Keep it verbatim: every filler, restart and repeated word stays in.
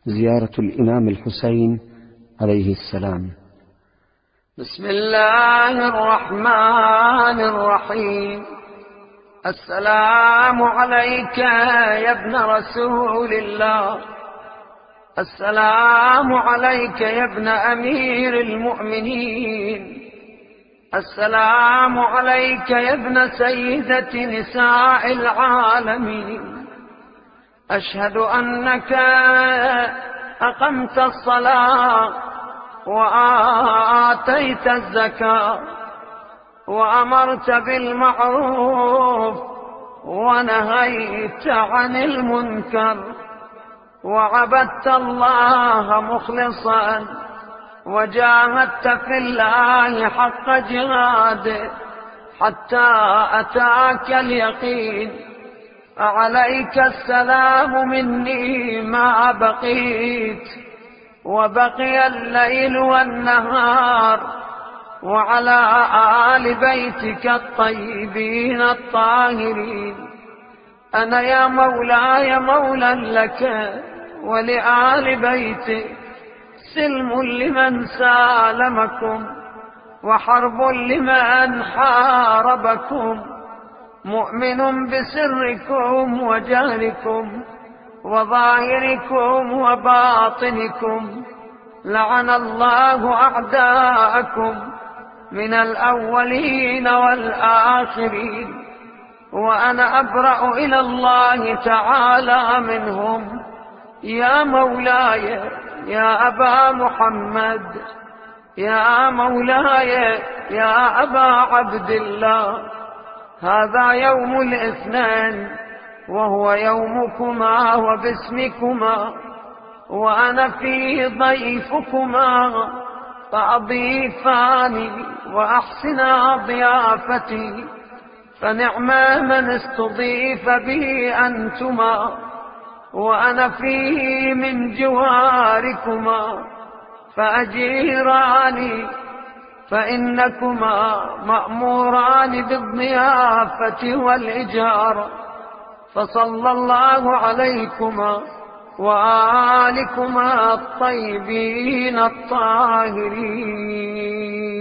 زيارة الإمام الحسين عليه السلام. بسم الله الرحمن الرحيم. السلام عليك يا ابن رسول الله، السلام عليك يا ابن أمير المؤمنين، السلام عليك يا ابن سيدة نساء العالمين. أشهد أنك أقمت الصلاة وآتيت الزكاة وأمرت بالمعروف ونهيت عن المنكر، وعبدت الله مخلصا وجاهدت في الله حق جهاده حتى أتاك اليقين. عليك السلام مني ما بقيت وبقي الليل والنهار، وعلى آل بيتك الطيبين الطاهرين. أنا يا مولاي مولى لك ولآل بيتك، سلم لمن سالمكم وحرب لمن حاربكم، مؤمن بسركم وجهركم وظاهركم وباطنكم. لعن الله أعداءكم من الأولين والآخرين، وأنا أبرأ إلى الله تعالى منهم. يا مولاي يا أبا محمد، يا مولاي يا أبا عبد الله، هذا يوم الاثنين وهو يومكما وباسمكما، وأنا فيه ضيفكما، فأضيفاني وأحسنا ضيافتي، فنعم من استضيف به أنتما، وأنا فيه من جواركما، فأجيراني، فإنكما مأموران بالضيافة والإجارة. فصلى الله عليكما وآلكما الطيبين الطاهرين.